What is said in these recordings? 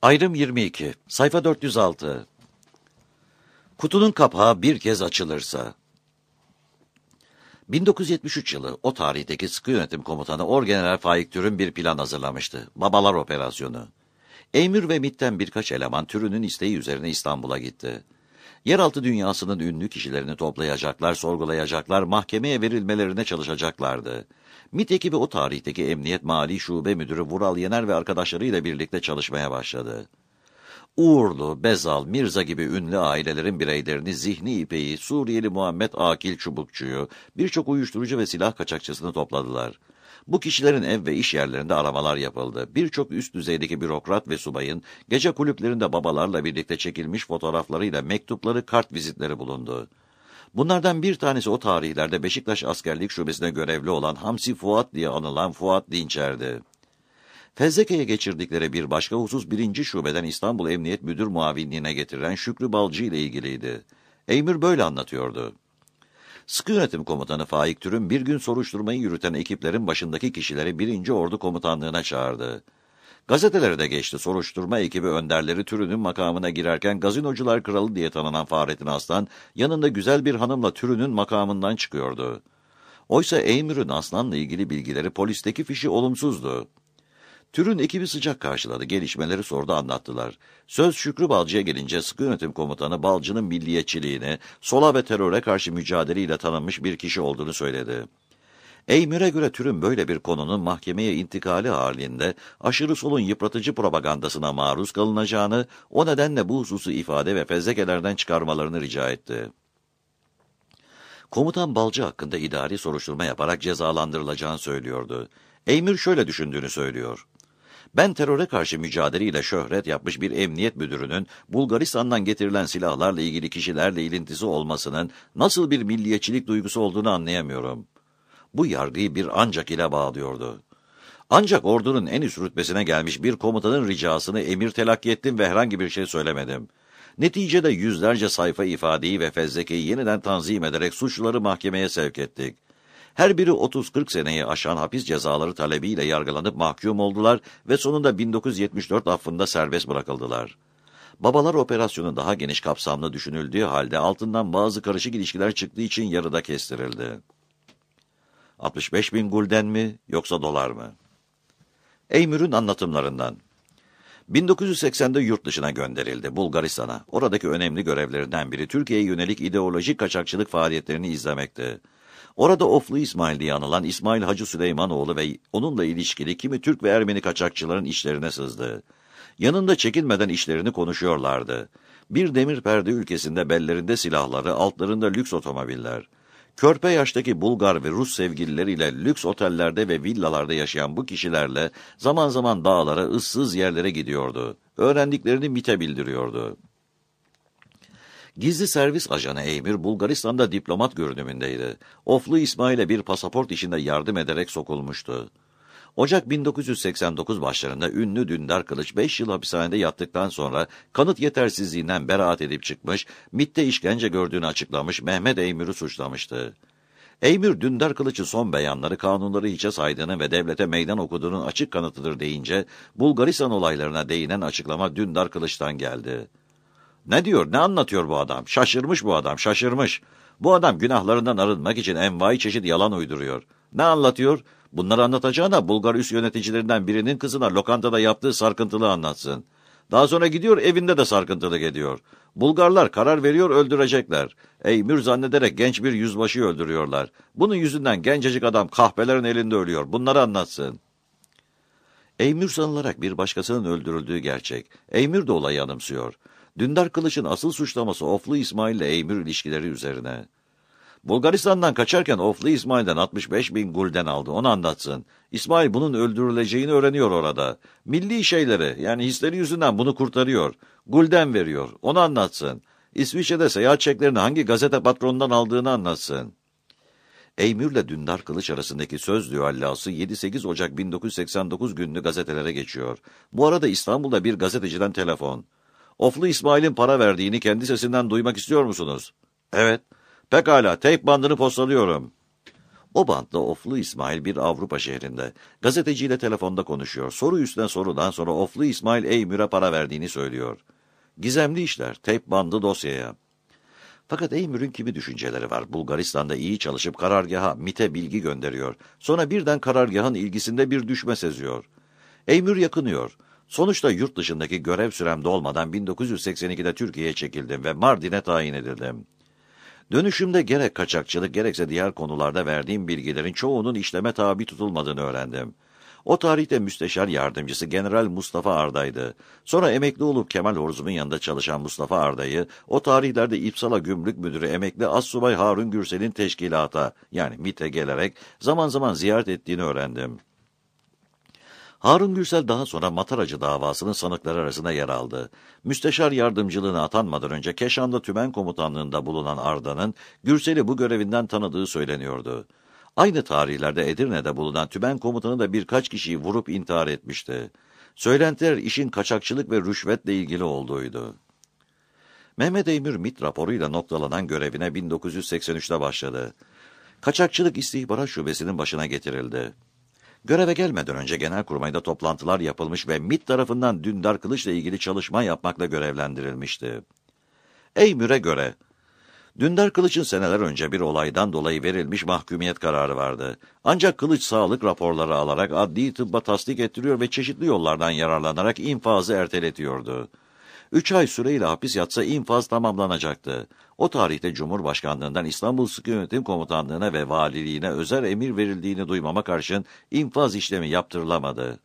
Ayrım 22, sayfa 406. Kutunun kapağı bir kez açılırsa. 1973 yılı o tarihteki sıkı yönetim komutanı Orgeneral Faik Türün bir plan hazırlamıştı. Babalar Operasyonu. Emir ve MİT'ten birkaç eleman Türün'ün isteği üzerine İstanbul'a gitti. Yeraltı dünyasının ünlü kişilerini toplayacaklar, sorgulayacaklar, mahkemeye verilmelerine çalışacaklardı. MİT ekibi o tarihteki Emniyet Mali Şube Müdürü Vural Yener ve arkadaşlarıyla birlikte çalışmaya başladı. Uğurlu, Bezal, Mirza gibi ünlü ailelerin bireylerini Zihni İpek'i, Suriyeli Muhammed Akil Çubukçu'yu, birçok uyuşturucu ve silah kaçakçısını topladılar. Bu kişilerin ev ve iş yerlerinde aramalar yapıldı. Birçok üst düzeydeki bürokrat ve subayın gece kulüplerinde babalarla birlikte çekilmiş fotoğraflarıyla mektupları, kart vizitleri bulundu. Bunlardan bir tanesi o tarihlerde Beşiktaş Askerlik Şubesi'ne görevli olan Hamsi Fuat diye anılan Fuat Dinçer'di. Fezleke'ye geçirdikleri bir başka husus 1. Şubeden İstanbul Emniyet Müdür Muavinliğine getirilen Şükrü Balcı ile ilgiliydi. Emir böyle anlatıyordu. Sıkı Yönetim Komutanı Faik Türün bir gün soruşturmayı yürüten ekiplerin başındaki kişileri 1. Ordu Komutanlığı'na çağırdı. Gazetelere de geçti. Soruşturma ekibi önderleri Türün'ün makamına girerken Gazinocular Kralı diye tanınan Fahrettin Aslan yanında güzel bir hanımla Türün'ün makamından çıkıyordu. Oysa Emir'in Aslan'la ilgili bilgileri polisteki fişi olumsuzdu. Türün ekibi sıcak karşıladı, gelişmeleri sordu, anlattılar. Söz Şükrü Balcı'ya gelince Sıkı Yönetim Komutanı Balcı'nın milliyetçiliğini, sola ve teröre karşı mücadeleyle tanınmış bir kişi olduğunu söyledi. Eymir'e göre Türün böyle bir konunun mahkemeye intikali halinde aşırı solun yıpratıcı propagandasına maruz kalınacağını, o nedenle bu hususu ifade ve fezlekelerden çıkarmalarını rica etti. Komutan Balcı hakkında idari soruşturma yaparak cezalandırılacağını söylüyordu. Eymir şöyle düşündüğünü söylüyor. Ben teröre karşı mücadeleyle şöhret yapmış bir emniyet müdürünün Bulgaristan'dan getirilen silahlarla ilgili kişilerle ilintisi olmasının nasıl bir milliyetçilik duygusu olduğunu anlayamıyorum. Bu yargıyı bir ancak ile bağlıyordu. Ancak ordunun en üst rütbesine gelmiş bir komutanın ricasını emir telakki ettim ve herhangi bir şey söylemedim. Neticede yüzlerce sayfa ifadeyi ve fezlekeyi yeniden tanzim ederek suçluları mahkemeye sevk ettik. Her biri 30-40 seneyi aşan hapis cezaları talebiyle yargılanıp mahkum oldular ve sonunda 1974 affında serbest bırakıldılar. Babalar Operasyonu daha geniş kapsamlı düşünüldüğü halde altından bazı karışık ilişkiler çıktığı için yarıda kestirildi. 65.000 gulden mi yoksa dolar mı? Eymir'in anlatımlarından. 1980'de yurt dışına gönderildi, Bulgaristan'a. Oradaki önemli görevlerinden biri Türkiye'ye yönelik ideolojik kaçakçılık faaliyetlerini izlemekti. Orada Oflu İsmail diye anılan İsmail Hacı Süleymanoğlu ve onunla ilişkili kimi Türk ve Ermeni kaçakçıların işlerine sızdı. Yanında çekinmeden işlerini konuşuyorlardı. Bir demir perde ülkesinde bellerinde silahları, altlarında lüks otomobiller. Körpe yaştaki Bulgar ve Rus sevgilileriyle lüks otellerde ve villalarda yaşayan bu kişilerle zaman zaman dağlara, ıssız yerlere gidiyordu. Öğrendiklerini MİT'e bildiriyordu. Gizli servis ajanı Emir, Bulgaristan'da diplomat görünümündeydi. Oflu İsmail'e bir pasaport işinde yardım ederek sokulmuştu. Ocak 1989 başlarında ünlü Dündar Kılıç 5 yıl hapishanede yattıktan sonra kanıt yetersizliğinden beraat edip çıkmış, MİT'te işkence gördüğünü açıklamış, Mehmet Eymir'i suçlamıştı. Eymir, Dündar Kılıç'ın son beyanları kanunları hiçe saydığını ve devlete meydan okuduğunun açık kanıtıdır deyince, Bulgaristan olaylarına değinen açıklama Dündar Kılıç'tan geldi. Ne diyor, ne anlatıyor bu adam? Şaşırmış bu adam, şaşırmış. Bu adam günahlarından arınmak için envai çeşit yalan uyduruyor. Ne anlatıyor? Bunları anlatacağına Bulgar üst yöneticilerinden birinin kızına lokantada yaptığı sarkıntılığı anlatsın. Daha sonra gidiyor evinde de sarkıntılık ediyor. Bulgarlar karar veriyor, öldürecekler. Eymir zannederek genç bir yüzbaşıyı öldürüyorlar. Bunun yüzünden gencecik adam kahpelerin elinde ölüyor. Bunları anlatsın. Eymir sanılarak bir başkasının öldürüldüğü gerçek. Eymir de olayı anımsıyor. Dündar Kılıç'ın asıl suçlaması Oflu İsmail ile Eymir ilişkileri üzerine. Bulgaristan'dan kaçarken Oflu İsmail'den 65.000 gulden aldı, onu anlatsın. İsmail bunun öldürüleceğini öğreniyor orada. Milli şeyleri, yani hisleri yüzünden bunu kurtarıyor. Gulden veriyor, onu anlatsın. İsviçre'de seyahat çeklerini hangi gazete patronundan aldığını anlatsın. Eymir'le Dündar Kılıç arasındaki söz düellası 7-8 Ocak 1989 günlü gazetelere geçiyor. Bu arada İstanbul'da bir gazeteciden telefon. Oflu İsmail'in para verdiğini kendi sesinden duymak istiyor musunuz? Evet. Pekala, teyp bandını postalıyorum. O bantta Oflu İsmail bir Avrupa şehrinde. Gazeteciyle telefonda konuşuyor. Soru üstüne sorudan sonra Oflu İsmail Eymür'e para verdiğini söylüyor. Gizemli işler, teyp bandı dosyaya. Fakat Eymür'ün kimi düşünceleri var? Bulgaristan'da iyi çalışıp karargaha, MİT'e bilgi gönderiyor. Sonra birden karargahın ilgisinde bir düşme seziyor. Eymür yakınıyor. Sonuçta yurt dışındaki görev sürem dolmadan 1982'de Türkiye'ye çekildim ve Mardin'e tayin edildim. Dönüşümde gerek kaçakçılık gerekse diğer konularda verdiğim bilgilerin çoğunun işleme tabi tutulmadığını öğrendim. O tarihte müsteşar yardımcısı General Mustafa Arda'ydı. Sonra emekli olup Kemal Horzum'un yanında çalışan Mustafa Arda'yı, o tarihlerde İpsala Gümrük Müdürü emekli Assubay Harun Gürsel'in teşkilata, yani MİT'e gelerek zaman zaman ziyaret ettiğini öğrendim. Harun Gürsel daha sonra Mataracı davasının sanıkları arasında yer aldı. Müsteşar yardımcılığına atanmadan önce Keşan'da tümen komutanlığında bulunan Arda'nın Gürsel'i bu görevinden tanıdığı söyleniyordu. Aynı tarihlerde Edirne'de bulunan tümen komutanı da birkaç kişiyi vurup intihar etmişti. Söylentiler işin kaçakçılık ve rüşvetle ilgili olduğuydu. Mehmet Eymür MİT raporuyla noktalanan görevine 1983'te başladı. Kaçakçılık İstihbarat Şubesi'nin başına getirildi. Göreve gelmeden önce Genelkurmay'da toplantılar yapılmış ve MİT tarafından Dündar Kılıç'la ilgili çalışma yapmakla görevlendirilmişti. Eymür'e göre, Dündar Kılıç'ın seneler önce bir olaydan dolayı verilmiş mahkumiyet kararı vardı. Ancak Kılıç sağlık raporları alarak adli tıbba tasdik ettiriyor ve çeşitli yollardan yararlanarak infazı erteletiyordu. 3 ay süreyle hapis yatsa infaz tamamlanacaktı. O tarihte Cumhurbaşkanlığından İstanbul Sıkı Yönetim Komutanlığı'na ve valiliğine özel emir verildiğini duymama karşın infaz işlemi yaptırılamadı.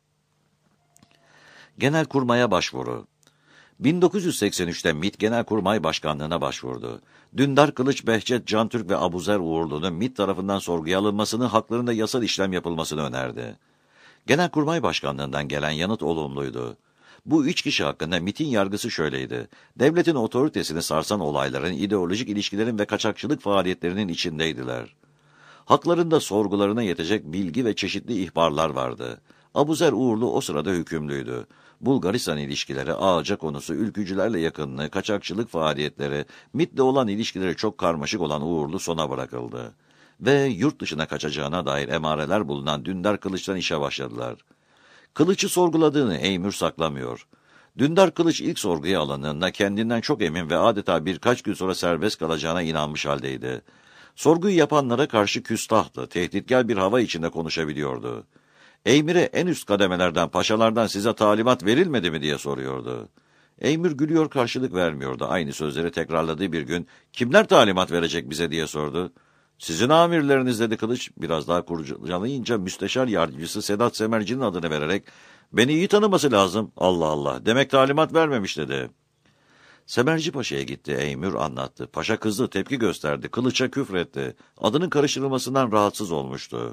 Genelkurmay'a başvuru. 1983'te MİT Genelkurmay Başkanlığı'na başvurdu. Dündar Kılıç, Behçet Cantürk ve Abuzer Uğurlu'nun MİT tarafından sorguya alınmasını, haklarında yasal işlem yapılmasını önerdi. Genelkurmay Başkanlığı'ndan gelen yanıt olumluydu. Bu 3 kişi hakkında MİT'in yargısı şöyleydi: devletin otoritesini sarsan olayların, ideolojik ilişkilerin ve kaçakçılık faaliyetlerinin içindeydiler. Haklarında sorgularına yetecek bilgi ve çeşitli ihbarlar vardı. Abuzer Uğurlu o sırada hükümlüydü. Bulgaristan ilişkileri, ağaca konusu, ülkücülerle yakınlığı, kaçakçılık faaliyetleri, MİT'le olan ilişkileri çok karmaşık olan Uğurlu sona bırakıldı. Ve yurt dışına kaçacağına dair emareler bulunan Dündar Kılıç'tan işe başladılar. Kılıç'ı sorguladığını Eymür saklamıyor. Dündar Kılıç ilk sorguya alındığında kendinden çok emin ve adeta birkaç gün sonra serbest kalacağına inanmış haldeydi. Sorguyu yapanlara karşı küstahtı, tehditkar bir hava içinde konuşabiliyordu. Eymür'e en üst kademelerden, paşalardan size talimat verilmedi mi diye soruyordu. Eymür gülüyor, karşılık vermiyordu. Aynı sözleri tekrarladığı bir gün, kimler talimat verecek bize diye sordu. Sizin amirleriniz dedi Kılıç. Biraz daha kurcalayınca müsteşar yardımcısı Sedat Semerci'nin adını vererek, beni iyi tanıması lazım. Allah Allah, demek talimat vermemiş dedi. Semerci Paşa'ya gitti, Eymür anlattı. Paşa kızdı, tepki gösterdi, Kılıç'a küfretti. Adının karıştırılmasından rahatsız olmuştu.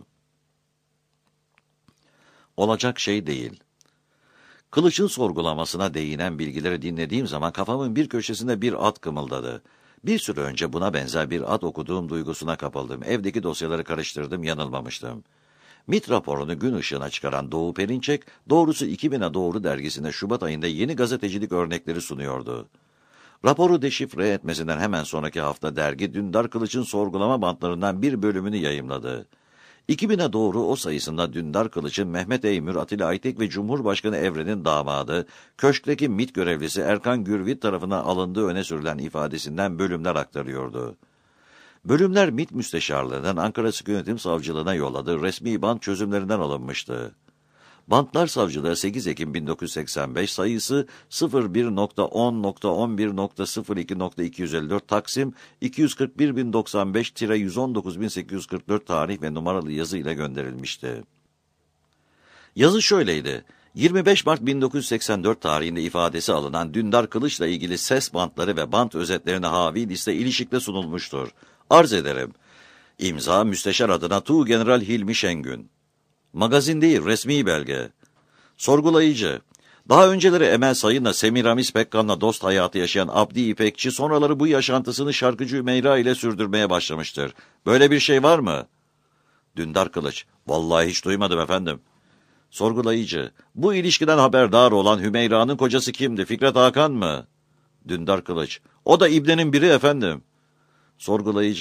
Olacak şey değil. Kılıç'ın sorgulamasına değinen bilgileri dinlediğim zaman kafamın bir köşesinde bir ad kımıldadı. Bir süre önce buna benzer bir ad okuduğum duygusuna kapıldım. Evdeki dosyaları karıştırdım, yanılmamıştım. MİT raporunu gün ışığına çıkaran Doğu Perinçek, doğrusu 2000'e doğru dergisinde Şubat ayında yeni gazetecilik örnekleri sunuyordu. Raporu deşifre etmesinden hemen sonraki hafta dergi Dündar Kılıç'ın sorgulama bantlarından bir bölümünü yayımladı. 2000'e doğru o sayısında Dündar Kılıç'ın Mehmet Eymür, Atilla Aytek ve Cumhurbaşkanı Evren'in damadı, köşkteki MİT görevlisi Erkan Gürvit tarafından alındığı öne sürülen ifadesinden bölümler aktarıyordu. Bölümler MİT Müsteşarlığı'nın Ankara Sıkı Yönetim Savcılığına yolladığı resmi bant çözümlerinden alınmıştı. Bantlar savcılığa 8 Ekim 1985 sayısı 01.10.11.02.254 Taksim 241.095-119.844 tarih ve numaralı yazı ile gönderilmişti. Yazı şöyleydi: 25 Mart 1984 tarihinde ifadesi alınan Dündar Kılıç'la ilgili ses bantları ve bant özetlerine havi liste ilişikle sunulmuştur. Arz ederim. İmza müsteşar adına Tuğgeneral Hilmi Şengün. Magazin değil, resmi belge. Sorgulayıcı: daha önceleri Emel Sayın'la Semiramis Pekkan'la dost hayatı yaşayan Abdi İpekçi, sonraları bu yaşantısını şarkıcı Hümeyra ile sürdürmeye başlamıştır. Böyle bir şey var mı? Dündar Kılıç: vallahi hiç duymadım efendim. Sorgulayıcı: bu ilişkiden haberdar olan Hümeyra'nın kocası kimdi? Fikret Hakan mı? Dündar Kılıç: o da İbne'nin biri efendim. Sorgulayıcı: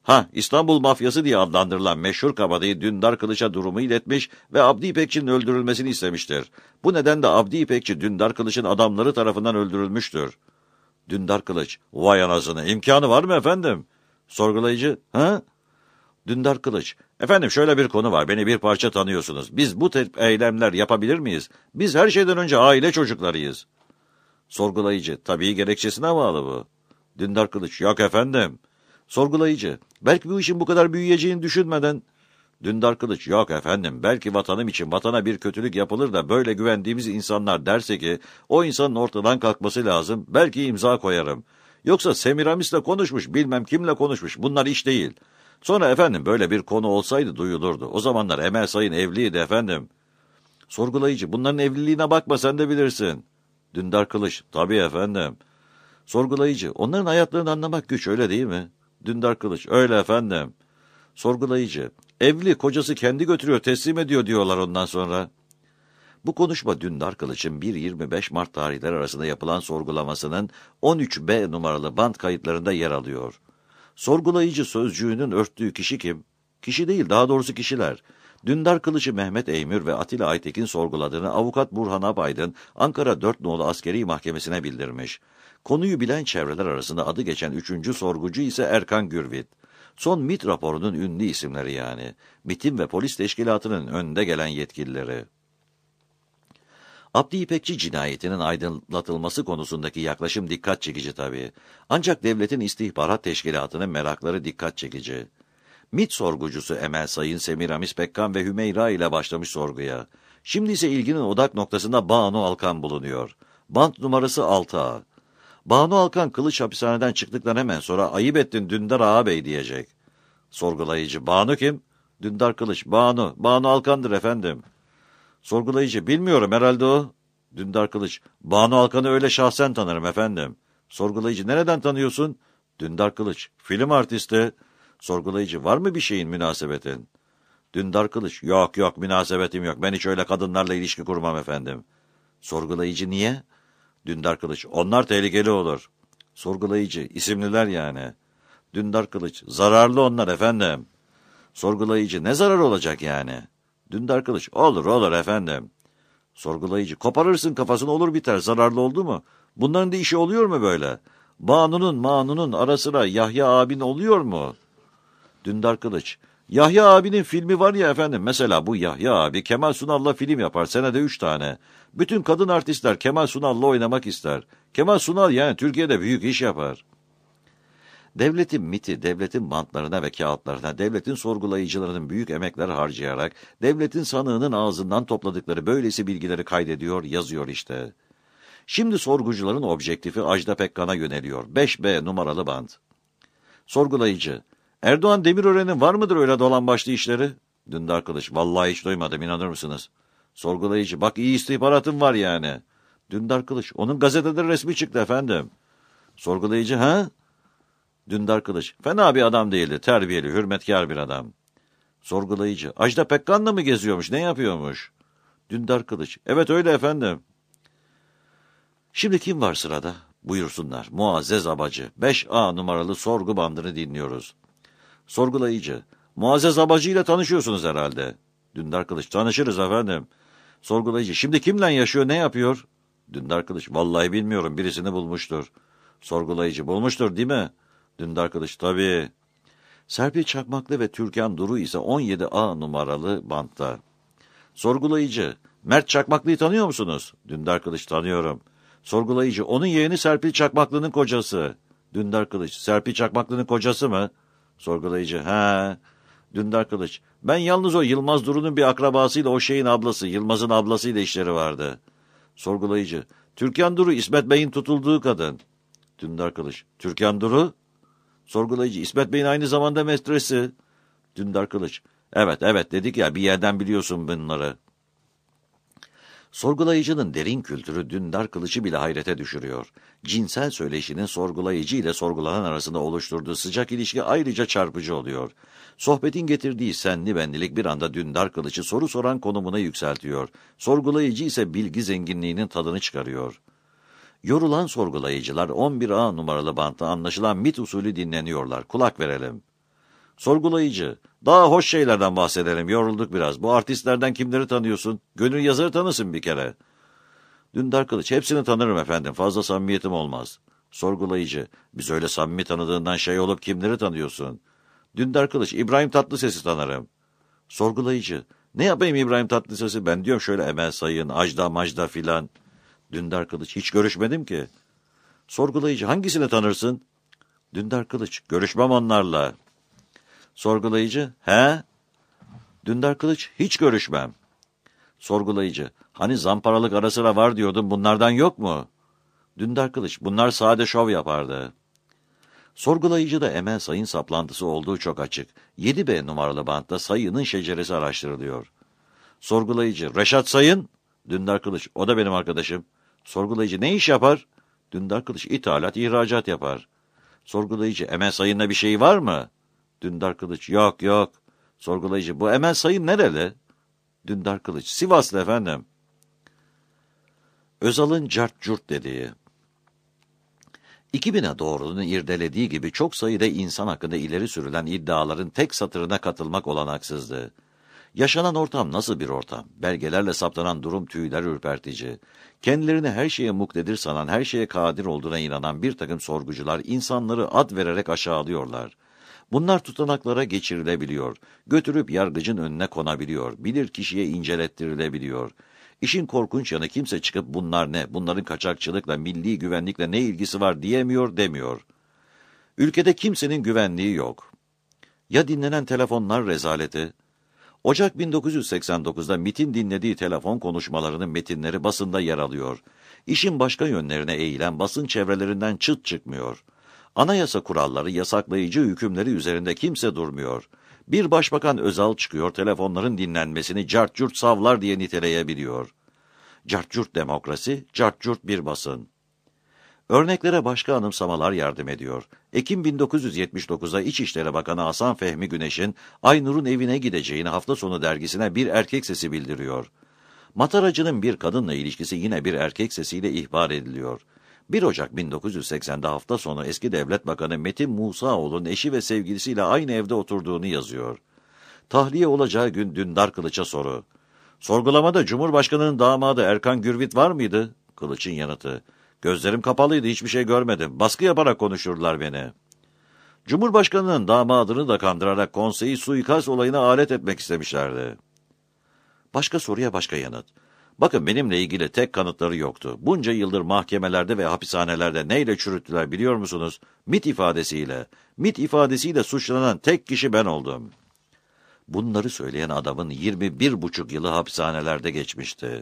İstanbul mafyası diye adlandırılan meşhur kabadayı Dündar Kılıç'a durumu iletmiş ve Abdi İpekçi'nin öldürülmesini istemiştir. Bu nedenle Abdi İpekçi Dündar Kılıç'ın adamları tarafından öldürülmüştür. Dündar Kılıç, vay anasını, imkanı var mı efendim? Sorgulayıcı, Dündar Kılıç, efendim şöyle bir konu var, beni bir parça tanıyorsunuz. Biz bu tip eylemler yapabilir miyiz? Biz her şeyden önce aile çocuklarıyız. Sorgulayıcı, tabii gerekçesine bağlı bu. Dündar Kılıç, yok efendim. Sorgulayıcı, belki bu işin bu kadar büyüyeceğini düşünmeden. Dündar Kılıç, yok efendim, belki vatanım için vatana bir kötülük yapılır da böyle güvendiğimiz insanlar derse ki o insanın ortadan kalkması lazım, belki imza koyarım. Yoksa Semiramis'le konuşmuş, bilmem kimle konuşmuş, bunlar iş değil. Sonra efendim böyle bir konu olsaydı duyulurdu. O zamanlar Emel Sayın evliydi efendim. Sorgulayıcı, bunların evliliğine bakma, sen de bilirsin. Dündar Kılıç, tabii efendim. Sorgulayıcı, onların hayatlarını anlamak güç, öyle değil mi? Dündar Kılıç, öyle efendim. Sorgulayıcı, evli, kocası kendi götürüyor, teslim ediyor diyorlar ondan sonra. Bu konuşma Dündar Kılıç'ın 1-25 Mart tarihleri arasında yapılan sorgulamasının 13B numaralı band kayıtlarında yer alıyor. Sorgulayıcı sözcüğünün örttüğü kişi kim? Kişi değil, daha doğrusu kişiler. Dündar Kılıç'ı Mehmet Eymür ve Atilla Aytekin sorguladığını avukat Burhan Abaydın Ankara 4 Nolu Askeri Mahkemesi'ne bildirmiş. Konuyu bilen çevreler arasında adı geçen 3. sorgucu ise Erkan Gürvit. Son MİT raporunun ünlü isimleri yani. MİT'in ve polis teşkilatının önde gelen yetkilileri. Abdi İpekçi cinayetinin aydınlatılması konusundaki yaklaşım dikkat çekici tabii. Ancak devletin istihbarat teşkilatının merakları dikkat çekici. MİT sorgucusu Emel Sayın, Semiramis Pekkan ve Hümeyra ile başlamış sorguya. Şimdi ise ilginin odak noktasında Banu Alkan bulunuyor. Bant numarası 6A. Banu Alkan Kılıç hapishaneden çıktıktan hemen sonra ayıp ettin Dündar ağabey diyecek. Sorgulayıcı, Banu kim? Dündar Kılıç, Banu Alkan'dır efendim. Sorgulayıcı, bilmiyorum herhalde o. Dündar Kılıç, Banu Alkan'ı öyle şahsen tanırım efendim. Sorgulayıcı, nereden tanıyorsun? Dündar Kılıç, film artisti. Sorgulayıcı, var mı bir şeyin, münasebetin? Dündar Kılıç, yok münasebetim yok. Ben hiç öyle kadınlarla ilişki kurmam efendim. Sorgulayıcı, niye? Dündar Kılıç, onlar tehlikeli olur. Sorgulayıcı, isimliler yani. Dündar Kılıç, zararlı onlar efendim. Sorgulayıcı, ne zararı olacak yani? Dündar Kılıç, olur efendim. Sorgulayıcı, koparırsın kafasını, olur biter, zararlı oldu mu? Bunların da işi oluyor mu böyle? Manu'nun ara sıra Yahya abin oluyor mu? Dündar Kılıç, Yahya abinin filmi var ya efendim, mesela bu Yahya abi Kemal Sunal'la film yapar, senede 3 tane. Bütün kadın artistler Kemal Sunal'la oynamak ister. Kemal Sunal yani Türkiye'de büyük iş yapar. Devletin MİT'i, devletin bantlarına ve kağıtlarına, devletin sorgulayıcılarının büyük emekler harcayarak, devletin sanığının ağzından topladıkları böylesi bilgileri kaydediyor, yazıyor işte. Şimdi sorgucuların objektifi Ajda Pekkan'a yöneliyor. 5B numaralı bant. Sorgulayıcı, Erdoğan Demirören'in var mıdır öyle dolambaçlı işleri? Dündar Kılıç, vallahi hiç duymadım, inanır mısınız? Sorgulayıcı, bak iyi istihbaratım var yani. Dündar Kılıç, onun gazetede resmi çıktı efendim. Sorgulayıcı, Dündar Kılıç, fena bir adam değildi, terbiyeli, hürmetkar bir adam. Sorgulayıcı, Ajda Pekkan'la mı geziyormuş, ne yapıyormuş? Dündar Kılıç, evet öyle efendim. Şimdi kim var sırada? Buyursunlar. Muazzez Abacı, 5A numaralı sorgu bandını dinliyoruz. Sorgulayıcı, Muazzez Abacı ile tanışıyorsunuz herhalde. Dündar Kılıç, tanışırız efendim. Sorgulayıcı, şimdi kimle yaşıyor, ne yapıyor? Dündar Kılıç, vallahi bilmiyorum, birisini bulmuştur. Sorgulayıcı, bulmuştur değil mi? Dündar Kılıç, tabii. Serpil Çakmaklı ve Türkan Duru ise 17A numaralı bantta. Sorgulayıcı, Mert Çakmaklı'yı tanıyor musunuz? Dündar Kılıç, tanıyorum. Sorgulayıcı, onun yeğeni Serpil Çakmaklı'nın kocası. Dündar Kılıç, Serpil Çakmaklı'nın kocası mı? Sorgulayıcı, he. Dündar Kılıç, ben yalnız o Yılmaz Duru'nun bir akrabasıyla, o şeyin ablası, Yılmaz'ın ablasıyla işleri vardı. Sorgulayıcı, Türkan Duru, İsmet Bey'in tutulduğu kadın. Dündar Kılıç, Türkan Duru? Sorgulayıcı, İsmet Bey'in aynı zamanda mestresi. Dündar Kılıç, evet dedik ya, bir yerden biliyorsun bunları. Sorgulayıcının derin kültürü Dündar Kılıç'ı bile hayrete düşürüyor. Cinsel söyleşinin sorgulayıcı ile sorgulanan arasında oluşturduğu sıcak ilişki ayrıca çarpıcı oluyor. Sohbetin getirdiği senli benlilik bir anda Dündar Kılıç'ı soru soran konumuna yükseltiyor. Sorgulayıcı ise bilgi zenginliğinin tadını çıkarıyor. Yorulan sorgulayıcılar 11A numaralı bantta anlaşılan MİT usulü dinleniyorlar. Kulak verelim. Sorgulayıcı, daha hoş şeylerden bahsedelim, yorulduk biraz. Bu artistlerden kimleri tanıyorsun? Gönül Yazar'ı tanısın bir kere. Dündar Kılıç, hepsini tanırım efendim, fazla samimiyetim olmaz. Sorgulayıcı, biz öyle samimi tanıdığından şey olup kimleri tanıyorsun? Dündar Kılıç, İbrahim Tatlıses'i tanırım. Sorgulayıcı, ne yapayım İbrahim Tatlıses'i, ben diyorum şöyle Emel Sayın, Ajda Majda filan. Dündar Kılıç, hiç görüşmedim ki. Sorgulayıcı, hangisini tanırsın? Dündar Kılıç, görüşmem onlarla. Sorgulayıcı, he? Dündar Kılıç, hiç görüşmem. Sorgulayıcı, hani zamparalık ara sıra var diyordun, bunlardan yok mu? Dündar Kılıç, bunlar sade şov yapardı. Sorgulayıcıda Emel Sayın saplantısı olduğu çok açık. 7B numaralı bantta Sayın'ın şeceresi araştırılıyor. Sorgulayıcı, Reşat Sayın? Dündar Kılıç, o da benim arkadaşım. Sorgulayıcı, ne iş yapar? Dündar Kılıç, ithalat, ihracat yapar. Sorgulayıcı, Emel Sayın'la bir şey var mı? Dündar Kılıç, yok yok. Sorgulayıcı, bu Emel Sayın nereli? Dündar Kılıç, Sivaslı efendim. Özal'ın cart curt dediği. 2000'e doğruluğunu irdelediği gibi çok sayıda insan hakkında ileri sürülen iddiaların tek satırına katılmak olanaksızdı. Yaşanan ortam nasıl bir ortam? Belgelerle saptanan durum tüyler ürpertici. Kendilerini her şeye muktedir sanan, her şeye kadir olduğuna inanan bir takım sorgucular insanları ad vererek aşağılıyorlar. Bunlar tutanaklara geçirilebiliyor, götürüp yargıcın önüne konabiliyor, bilir kişiye incelettirilebiliyor. İşin korkunç yanı kimse çıkıp bunlar ne, bunların kaçakçılıkla, milli güvenlikle ne ilgisi var diyemiyor, demiyor. Ülkede kimsenin güvenliği yok. Ya dinlenen telefonlar rezaleti? Ocak 1989'da MİT'in dinlediği telefon konuşmalarının metinleri basında yer alıyor. İşin başka yönlerine eğilen basın çevrelerinden çıt çıkmıyor. Anayasa kuralları, yasaklayıcı hükümleri üzerinde kimse durmuyor. Bir başbakan Özal çıkıyor, telefonların dinlenmesini cart curt savlar diye niteleyebiliyor. Cart curt demokrasi, cart curt bir basın. Örneklere başka anımsamalar yardım ediyor. Ekim 1979'da İçişleri Bakanı Hasan Fehmi Güneş'in Aynur'un evine gideceğini Hafta Sonu dergisine bir erkek sesi bildiriyor. Mataracının bir kadınla ilişkisi yine bir erkek sesiyle ihbar ediliyor. 1 Ocak 1980'de hafta sonu eski Devlet Bakanı Metin Musaoğlu'nun eşi ve sevgilisiyle aynı evde oturduğunu yazıyor. Tahliye olacağı gün Dündar Kılıç'a soru. Sorgulamada Cumhurbaşkanı'nın damadı Erkan Gürvit var mıydı? Kılıç'ın yanıtı. Gözlerim kapalıydı, hiçbir şey görmedim. Baskı yaparak konuşurlar beni. Cumhurbaşkanı'nın damadını da kandırarak konseyi suikast olayına alet etmek istemişlerdi. Başka soruya başka yanıt. Bakın benimle ilgili tek kanıtları yoktu. Bunca yıldır mahkemelerde ve hapishanelerde neyle çürüttüler biliyor musunuz? MİT ifadesiyle. MİT ifadesiyle suçlanan tek kişi ben oldum. Bunları söyleyen adamın 21,5 yılı hapishanelerde geçmişti.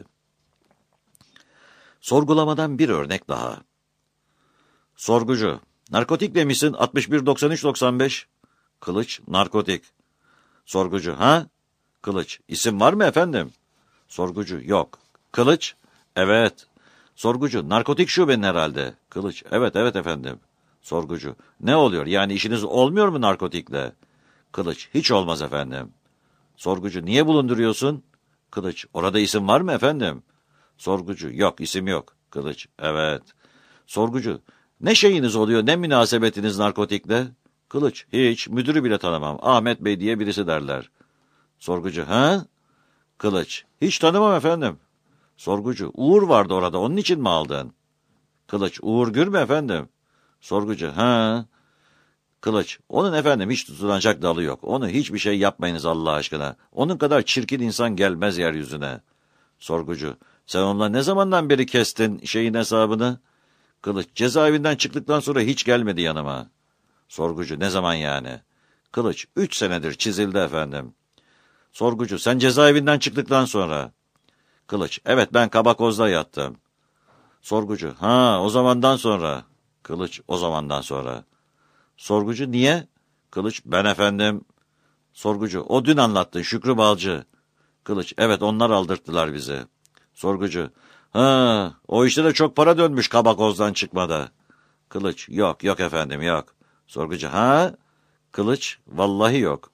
Sorgulamadan bir örnek daha. Sorgucu, narkotikle misin? 61-93-95. Kılıç, narkotik. Sorgucu, ha? Kılıç, isim var mı efendim? Sorgucu, yok. Kılıç, evet. Sorgucu, narkotik şubenin herhalde. Kılıç, evet efendim. Sorgucu, ne oluyor? Yani işiniz olmuyor mu narkotikle? Kılıç, hiç olmaz efendim. Sorgucu, niye bulunduruyorsun? Kılıç, orada isim var mı efendim? Sorgucu, yok, isim yok. Kılıç, evet. Sorgucu, ne şeyiniz oluyor, ne münasebetiniz narkotikle? Kılıç, hiç, müdürü bile tanımam. Ahmet Bey diye birisi derler. Sorgucu, ha? Kılıç, hiç tanımam efendim. Sorgucu, Uğur vardı orada, onun için mi aldın? Kılıç, Uğur Gür mü efendim? Sorgucu, ha? Kılıç, onun efendim hiç tutunacak dalı yok. Onu hiçbir şey yapmayınız Allah aşkına. Onun kadar çirkin insan gelmez yeryüzüne. Sorgucu, sen onunla ne zamandan beri kestin şeyin hesabını? Kılıç, cezaevinden çıktıktan sonra hiç gelmedi yanıma. Sorgucu, ne zaman yani? Kılıç, 3 senedir çizildi efendim. Sorgucu, sen cezaevinden çıktıktan sonra. Kılıç, evet ben Kabakoz'da yattım. Sorgucu, ha o zamandan sonra. Kılıç, o zamandan sonra. Sorgucu, niye? Kılıç, ben efendim. Sorgucu, o dün anlattın Şükrü Balcı. Kılıç, evet onlar aldırttılar bizi. Sorgucu, ha o işte de çok para dönmüş Kabakoz'dan çıkmada. Kılıç, yok efendim yok. Sorgucu, ha? Kılıç, vallahi yok.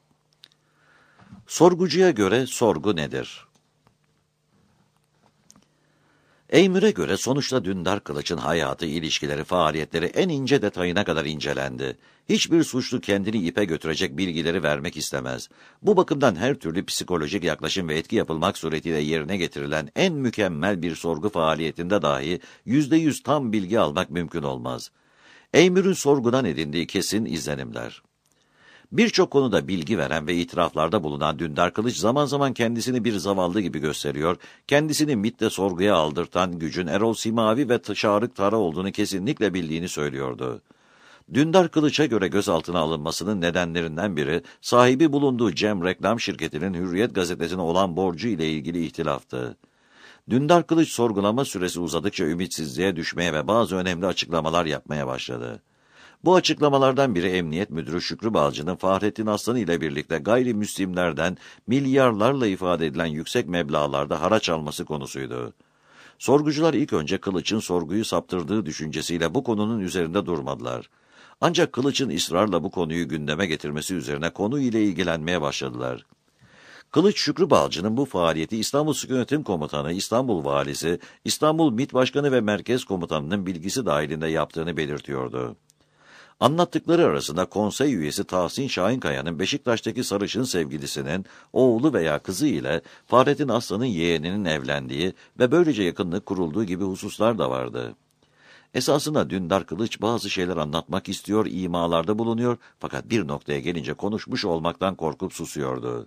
Sorgucuya göre sorgu nedir? Eymür'e göre sonuçta Dündar Kılıç'ın hayatı, ilişkileri, faaliyetleri en ince detayına kadar incelendi. Hiçbir suçlu kendini ipe götürecek bilgileri vermek istemez. Bu bakımdan her türlü psikolojik yaklaşım ve etki yapılmak suretiyle yerine getirilen en mükemmel bir sorgu faaliyetinde dahi %100 tam bilgi almak mümkün olmaz. Eymür'ün sorgudan edindiği kesin izlenimler. Birçok konuda bilgi veren ve itiraflarda bulunan Dündar Kılıç zaman zaman kendisini bir zavallı gibi gösteriyor, kendisini MİT'te sorguya aldırtan gücün Erol Simavi ve Şarık Tara olduğunu kesinlikle bildiğini söylüyordu. Dündar Kılıç'a göre gözaltına alınmasının nedenlerinden biri, sahibi bulunduğu Cem Reklam Şirketi'nin Hürriyet gazetesine olan borcu ile ilgili ihtilaftı. Dündar Kılıç sorgulama süresi uzadıkça ümitsizliğe düşmeye ve bazı önemli açıklamalar yapmaya başladı. Bu açıklamalardan biri Emniyet Müdürü Şükrü Balcı'nın Fahrettin Aslan ile birlikte gayrimüslimlerden milyarlarla ifade edilen yüksek meblağlarda haraç alması konusuydu. Sorgucular ilk önce Kılıç'ın sorguyu saptırdığı düşüncesiyle bu konunun üzerinde durmadılar. Ancak Kılıç'ın ısrarla bu konuyu gündeme getirmesi üzerine konu ile ilgilenmeye başladılar. Kılıç Şükrü Balcı'nın bu faaliyeti İstanbul Sık Yönetim Komutanı, İstanbul Valisi, İstanbul MİT Başkanı ve Merkez Komutanı'nın bilgisi dahilinde yaptığını belirtiyordu. Anlattıkları arasında konsey üyesi Tahsin Şahinkaya'nın Beşiktaş'taki sarışın sevgilisinin oğlu veya kızı ile Fahrettin Aslan'ın yeğeninin evlendiği ve böylece yakınlık kurulduğu gibi hususlar da vardı. Esasında Dündar Kılıç bazı şeyler anlatmak istiyor, imalarda bulunuyor fakat bir noktaya gelince konuşmuş olmaktan korkup susuyordu.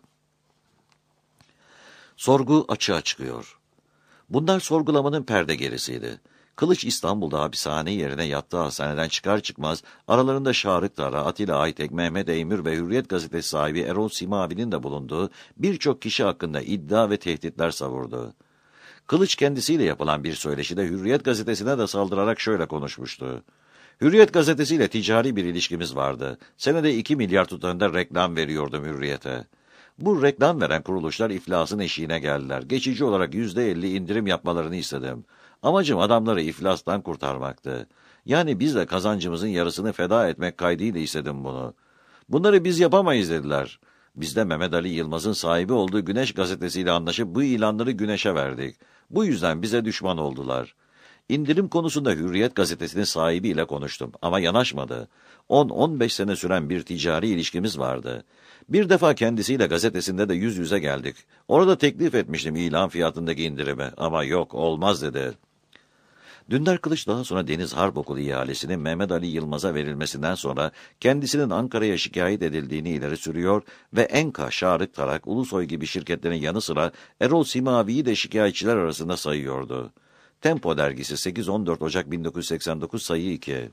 Sorgu açığa çıkıyor. Bunlar sorgulamanın perde gerisiydi. Kılıç İstanbul'da hapishane yerine yattığı hastaneden çıkar çıkmaz aralarında Şarık Tara, Atilla Aytek, Mehmet Eymür ve Hürriyet gazetesi sahibi Erol Simavi'nin de bulunduğu birçok kişi hakkında iddia ve tehditler savurdu. Kılıç kendisiyle yapılan bir söyleşide Hürriyet gazetesine de saldırarak şöyle konuşmuştu. Hürriyet gazetesiyle ticari bir ilişkimiz vardı. Senede 2 milyar tutarında reklam veriyordum Hürriyet'e. Bu reklam veren kuruluşlar iflasın eşiğine geldiler. Geçici olarak %50 indirim yapmalarını istedim. Amacım adamları iflastan kurtarmaktı. Yani biz de kazancımızın yarısını feda etmek kaydıyla istedim bunu. Bunları biz yapamayız dediler. Biz de Mehmet Ali Yılmaz'ın sahibi olduğu Güneş gazetesiyle anlaşıp bu ilanları Güneş'e verdik. Bu yüzden bize düşman oldular. İndirim konusunda Hürriyet gazetesinin sahibiyle konuştum ama yanaşmadı. 10-15 sene süren bir ticari ilişkimiz vardı. Bir defa kendisiyle gazetesinde de yüz yüze geldik. Orada teklif etmiştim ilan fiyatındaki indirimi ama yok olmaz dedi. Dündar Kılıç daha sonra Deniz Harp Okulu ihalesinin Mehmet Ali Yılmaz'a verilmesinden sonra kendisinin Ankara'ya şikayet edildiğini ileri sürüyor ve Enka, Şarık Tarak, Ulusoy gibi şirketlerin yanı sıra Erol Simavi'yi de şikayetçiler arasında sayıyordu. Tempo dergisi 8-14 Ocak 1989 sayı 2.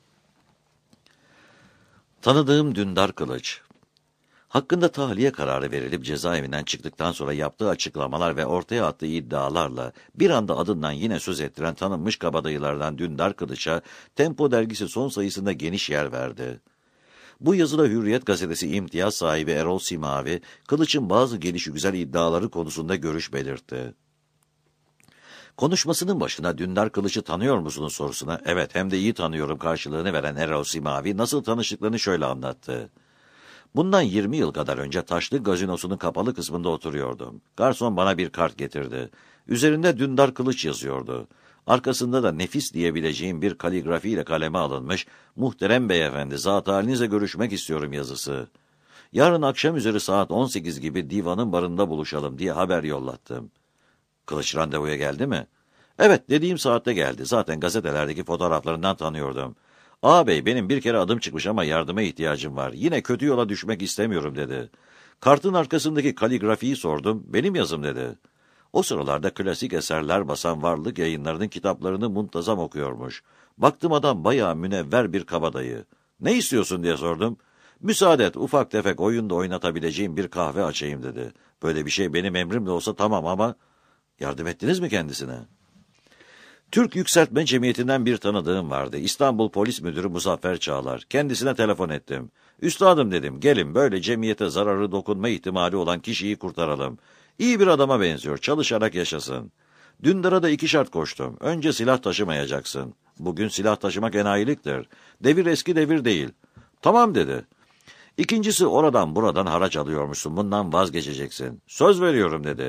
Tanıdığım Dündar Kılıç. Hakkında tahliye kararı verilip cezaevinden çıktıktan sonra yaptığı açıklamalar ve ortaya attığı iddialarla bir anda adından yine söz ettiren tanınmış kabadayılardan Dündar Kılıç'a Tempo dergisi son sayısında geniş yer verdi. Bu yazıda Hürriyet gazetesi imtiyaz sahibi Erol Simavi, Kılıç'ın bazı gelişigüzel iddiaları konusunda görüş belirtti. Konuşmasının başına Dündar Kılıç'ı tanıyor musunuz sorusuna evet hem de iyi tanıyorum karşılığını veren Erol Simavi nasıl tanıştıklarını şöyle anlattı. Bundan 20 yıl kadar önce Taşlı Gazinosu'nun kapalı kısmında oturuyordum. Garson bana bir kart getirdi. Üzerinde Dündar Kılıç yazıyordu. Arkasında da nefis diyebileceğim bir kaligrafiyle kaleme alınmış, muhterem beyefendi zat halinizle görüşmek istiyorum yazısı. Yarın akşam üzeri saat 18 gibi divanın barında buluşalım diye haber yollattım. Kılıç randevuya geldi mi? Evet dediğim saatte geldi. Zaten gazetelerdeki fotoğraflarından tanıyordum. Ağabey benim bir kere adım çıkmış ama yardıma ihtiyacım var. Yine kötü yola düşmek istemiyorum dedi. Kartın arkasındaki kaligrafiyi sordum. Benim yazım dedi. O sıralarda klasik eserler basan Varlık Yayınları'nın kitaplarını muntazam okuyormuş. Baktım adam bayağı münevver bir kabadayı. Ne istiyorsun diye sordum. Müsaade et ufak tefek oyunda oynatabileceğim bir kahve açayım dedi. Böyle bir şey benim emrimle olsa tamam ama... Yardım ettiniz mi kendisine? Türk Yükseltme Cemiyeti'nden bir tanıdığım vardı. İstanbul Polis Müdürü Muzaffer Çağlar. Kendisine telefon ettim. Üstadım dedim, gelin böyle cemiyete zararı dokunma ihtimali olan kişiyi kurtaralım. İyi bir adama benziyor, çalışarak yaşasın. Dündar'a da 2 şart koştum. Önce silah taşımayacaksın. Bugün silah taşımak enayiliktir. Devir eski devir değil. Tamam dedi. İkincisi oradan buradan haraç alıyormuşsun. Bundan vazgeçeceksin. Söz veriyorum dedi.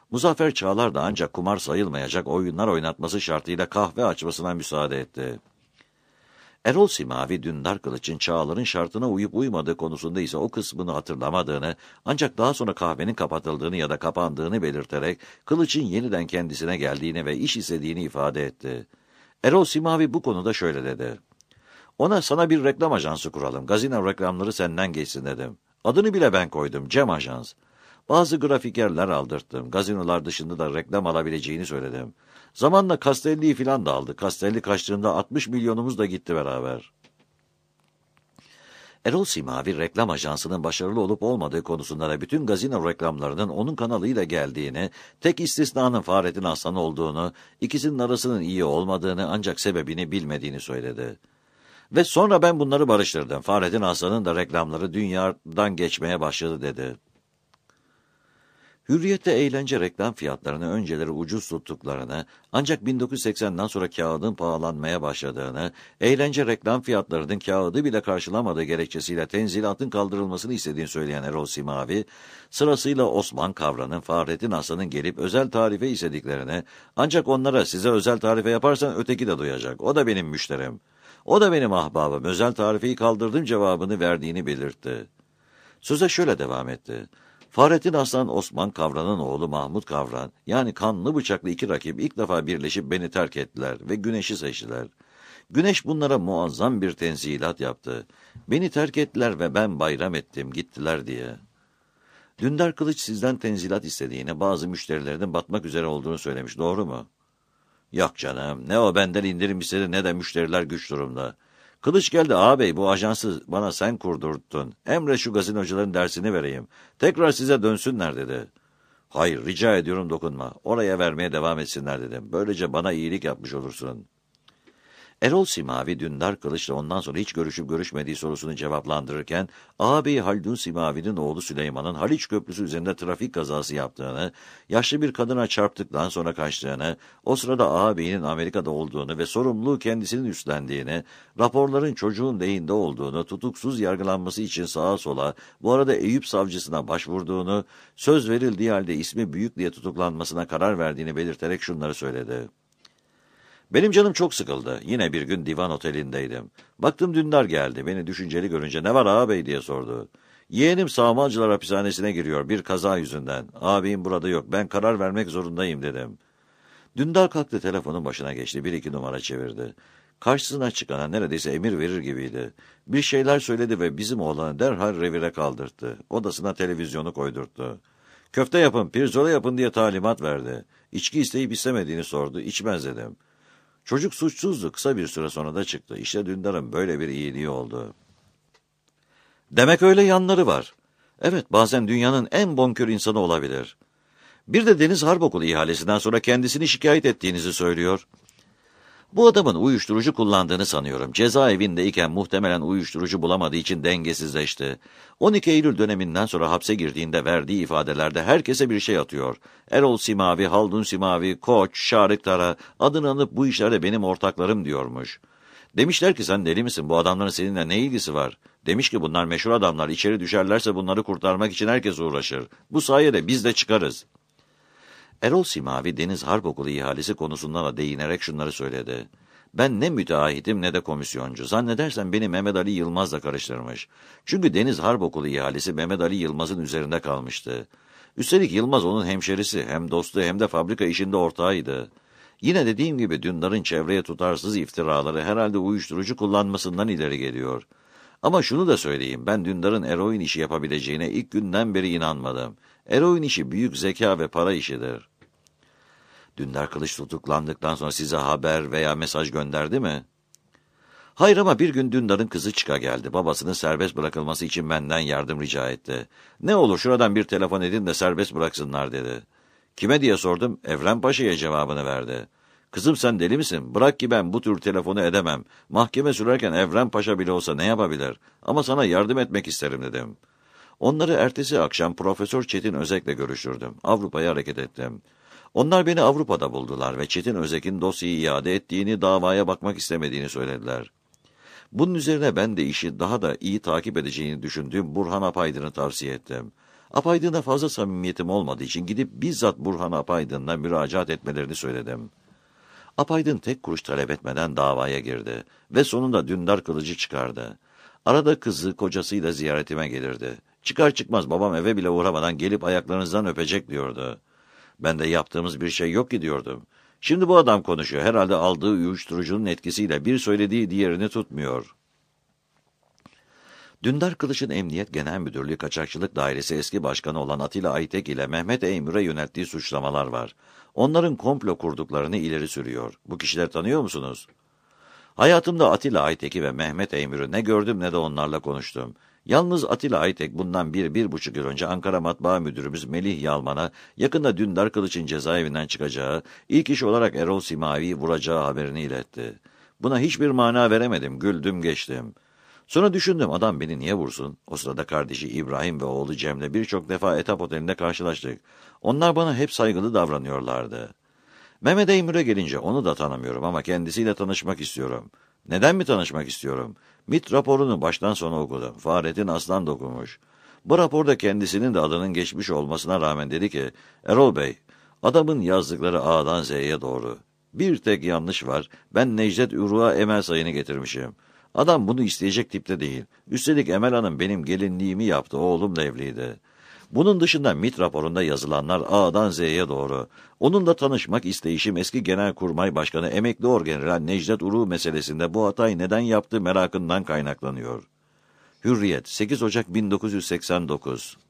Muzaffer Çağlar da ancak kumar sayılmayacak oyunlar oynatması şartıyla kahve açmasına müsaade etti. Erol Simavi, Dündar Kılıç'ın Çağlar'ın şartına uyup uymadığı konusunda ise o kısmını hatırlamadığını, ancak daha sonra kahvenin kapatıldığını ya da kapandığını belirterek Kılıç'ın yeniden kendisine geldiğini ve iş istediğini ifade etti. Erol Simavi bu konuda şöyle dedi: "Ona sana bir reklam ajansı kuralım, gazino reklamları senden geçsin dedim. Adını bile ben koydum, Cem Ajans. Bazı grafikerler aldırttım, gazinolar dışında da reklam alabileceğini söyledim. Zamanla Castelli'yi filan da aldı. Castelli kaçtığında 60 milyonumuz da gitti beraber." Erol Simavi, reklam ajansının başarılı olup olmadığı konusunda da bütün gazino reklamlarının onun kanalıyla geldiğini, tek istisnanın Fahrettin Aslan olduğunu, ikisinin arasının iyi olmadığını ancak sebebini bilmediğini söyledi. Ve sonra ben bunları barıştırdım. Fahrettin Aslan'ın da reklamları dünyadan geçmeye başladı dedi. Hürriyet'te eğlence reklam fiyatlarını önceleri ucuz tuttuklarını, ancak 1980'den sonra kağıdın pahalanmaya başladığını, eğlence reklam fiyatlarının kağıdı bile karşılamadığı gerekçesiyle tenzilatın kaldırılmasını istediğini söyleyen Erol Simavi, sırasıyla Osman Kavran'ın, Fahrettin Aslan'ın gelip özel tarife istediklerini, ancak onlara size özel tarife yaparsan öteki de duyacak, o da benim müşterim, o da benim ahbabım, özel tarifeyi kaldırdım cevabını verdiğini belirtti. Söze şöyle devam etti: Fahrettin Aslan, Osman Kavran'ın oğlu Mahmut Kavran, yani kanlı bıçaklı iki rakip ilk defa birleşip beni terk ettiler ve Güneş'i seçtiler. Güneş bunlara muazzam bir tenzilat yaptı. Beni terk ettiler ve ben bayram ettim, gittiler diye. Dündar Kılıç sizden tenzilat istediğine, bazı müşterilerinin batmak üzere olduğunu söylemiş, doğru mu? Yok canım, ne o benden indirim istedi ne de müşteriler güç durumda. Kılıç geldi: "Ağabey, bu ajansı bana sen kurdurttun. Emre şu gazinocuların dersini vereyim. Tekrar size dönsünler" dedi. "Hayır, rica ediyorum dokunma. Oraya vermeye devam etsinler" dedim. "Böylece bana iyilik yapmış olursun." Erol Simavi, Dündar Kılıç'la ondan sonra hiç görüşüp görüşmediği sorusunu cevaplandırırken, ağabeyi Haldun Simavi'nin oğlu Süleyman'ın Haliç Köprüsü üzerinde trafik kazası yaptığını, yaşlı bir kadına çarptıktan sonra kaçtığını, o sırada ağabeyinin Amerika'da olduğunu ve sorumluluğu kendisinin üstlendiğini, raporların çocuğun lehinde olduğunu, tutuksuz yargılanması için sağa sola, bu arada Eyüp savcısına başvurduğunu, söz verildiği halde ismi Büyük diye tutuklanmasına karar verdiğini belirterek şunları söyledi: "Benim canım çok sıkıldı. Yine bir gün divan otelindeydim. Baktım Dündar geldi. Beni düşünceli görünce 'Ne var ağabey?' diye sordu. 'Yeğenim Sağmalcılar hapishanesine giriyor bir kaza yüzünden. Ağabeyim burada yok. Ben karar vermek zorundayım' dedim. Dündar kalktı, telefonun başına geçti. 1-2 numara çevirdi. Karşısına çıkana neredeyse emir verir gibiydi. Bir şeyler söyledi ve bizim oğlanı derhal revire kaldırttı. Odasına televizyonu koydurttu. 'Köfte yapın, pirzola yapın' diye talimat verdi. İçki isteyip istemediğini sordu. 'İçmez' dedim. Çocuk suçsuzdu. Kısa bir süre sonra da çıktı. İşte Dündar'ın böyle bir iyiliği oldu." Demek öyle yanları var. Evet, bazen dünyanın en bonkör insanı olabilir. Bir de Deniz Harp Okulu ihalesinden sonra kendisini şikayet ettiğinizi söylüyor. Bu adamın uyuşturucu kullandığını sanıyorum. Cezaevindeyken muhtemelen uyuşturucu bulamadığı için dengesizleşti. 12 Eylül döneminden sonra hapse girdiğinde verdiği ifadelerde herkese bir şey atıyor. Erol Simavi, Haldun Simavi, Koç, Şarık Tara adını anıp bu işlerde benim ortaklarım diyormuş. Demişler ki sen deli misin, bu adamların seninle ne ilgisi var? Demiş ki bunlar meşhur adamlar, içeri düşerlerse bunları kurtarmak için herkes uğraşır. Bu sayede biz de çıkarız. Erol Simavi, Deniz Harp Okulu ihalesi konusundan da değinerek şunları söyledi: "Ben ne müteahhitim ne de komisyoncu. Zannedersem beni Mehmet Ali Yılmaz'la karıştırmış. Çünkü Deniz Harp Okulu ihalesi Mehmet Ali Yılmaz'ın üzerinde kalmıştı. Üstelik Yılmaz onun hemşerisi, hem dostu hem de fabrika işinde ortağıydı. Yine dediğim gibi Dündar'ın çevreye tutarsız iftiraları herhalde uyuşturucu kullanmasından ileri geliyor. Ama şunu da söyleyeyim, ben Dündar'ın eroin işi yapabileceğine ilk günden beri inanmadım. Eroin işi büyük zeka ve para işidir." Dündar Kılıç tutuklandıktan sonra size haber veya mesaj gönderdi mi? Hayır, ama bir gün Dündar'ın kızı Çıka geldi. Babasının serbest bırakılması için benden yardım rica etti. "Ne olur şuradan bir telefon edin de serbest bıraksınlar" dedi. "Kime?" diye sordum. "Evren Paşa'ya" cevabını verdi. "Kızım sen deli misin? Bırak ki ben bu tür telefonu edemem. Mahkeme sürerken Evren Paşa bile olsa ne yapabilir? Ama sana yardım etmek isterim" dedim. Onları ertesi akşam Profesör Çetin Özek'le görüştürdüm. Avrupa'ya hareket ettim. Onlar beni Avrupa'da buldular ve Çetin Özek'in dosyayı iade ettiğini, davaya bakmak istemediğini söylediler. Bunun üzerine ben de işi daha da iyi takip edeceğini düşündüğüm Burhan Apaydın'ı tavsiye ettim. Apaydın'a fazla samimiyetim olmadığı için gidip bizzat Burhan Apaydın'la müracaat etmelerini söyledim. Apaydın tek kuruş talep etmeden davaya girdi ve sonunda Dündar kılıcı çıkardı. Arada kızı, kocasıyla ziyaretime gelirdi. Çıkar çıkmaz babam eve bile uğramadan gelip ayaklarınızdan öpecek diyordu. Ben de yaptığımız bir şey yok ki diyordum. Şimdi bu adam konuşuyor. Herhalde aldığı uyuşturucunun etkisiyle bir söylediği diğerini tutmuyor. Dündar Kılıç'ın Emniyet Genel Müdürlüğü Kaçakçılık Dairesi eski başkanı olan Atilla Aytek ile Mehmet Eymür'e yönelttiği suçlamalar var. Onların komplo kurduklarını ileri sürüyor. Bu kişileri tanıyor musunuz? Hayatımda Atilla Aytek'i ve Mehmet Eymür'ü ne gördüm ne de onlarla konuştum. Yalnız Atilla Aytek bundan 1,5 yıl önce Ankara Matbaa Müdürümüz Melih Yalman'a yakında Dündar Kılıç'ın cezaevinden çıkacağı, ilk iş olarak Erol Simavi'yi vuracağı haberini iletti. Buna hiçbir mana veremedim, güldüm geçtim. Sonra düşündüm adam beni niye vursun? O sırada kardeşi İbrahim ve oğlu Cem'le birçok defa Etap Oteli'nde karşılaştık. Onlar bana hep saygılı davranıyorlardı. Mehmet Eymür'e gelince onu da tanımıyorum ama kendisiyle tanışmak istiyorum. Neden mi tanışmak istiyorum? MİT raporunu baştan sona okudum. Fahrettin Aslan da okumuş. Bu raporda kendisinin de adının geçmiş olmasına rağmen dedi ki, Erol Bey, adamın yazdıkları A'dan Z'ye doğru. Bir tek yanlış var, ben Necdet Uruğa Emel Sayın'ı getirmişim. Adam bunu isteyecek tipte değil. Üstelik Emel Hanım benim gelinliğimi yaptı, oğlum da evliydi. Bunun dışında MİT raporunda yazılanlar A'dan Z'ye doğru. Onunla tanışmak isteyişim eski Genelkurmay Başkanı emekli orgeneral Necdet Uruğ meselesinde bu hatayı neden yaptı merakından kaynaklanıyor. Hürriyet, 8 Ocak 1989